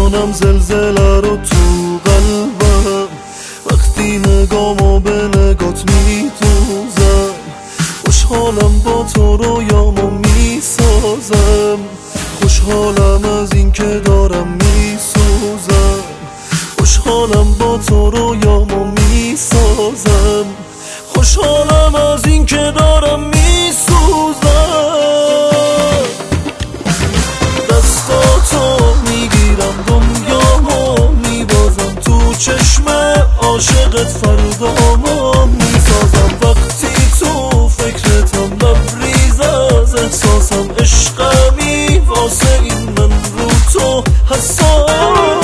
میکنم زلزله رو تو قلبم، وقتی نگامو به نگات میدوزم. خوشحالم با تو رویامو میسازم، خوشحالم از این که دارم میسوزم. خوشحالم با تو رویامو میسازم، خوشحالم از این که دارم میسوزم. دستاتو میگیرم دنیامو میبازم، تو چشم عاشقت فردامو میسازم. وقتی تو فکرتم لبریز از احساسم، عشقمی واسه این من رو تو حساسم.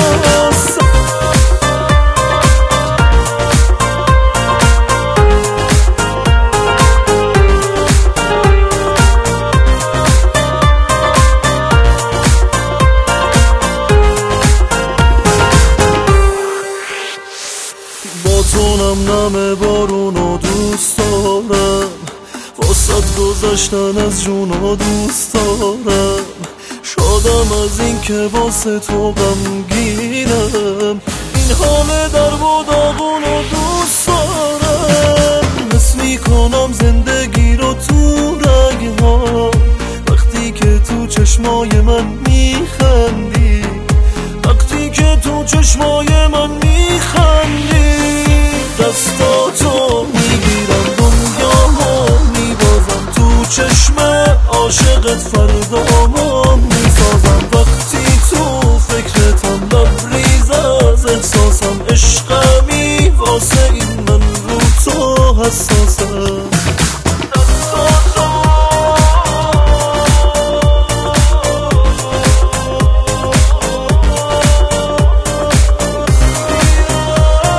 با تو نم بارونو دوست دارم، واسه گذشتن از جونو دوست دارم. شادم از این که واسه تو غمگینم، این حال درد و داغونو دوست دارم. حس میکنم زندگی رو تو رگ‌ها، وقتی که تو چشمای من میخندی، وقتی که تو چشمای من میخندی. دستاتو میگیرم دنیامو میبازم، تو چشم عاشقت فردامو میسازم. وقتی تو فکرتم لبریز از احساسم، عشق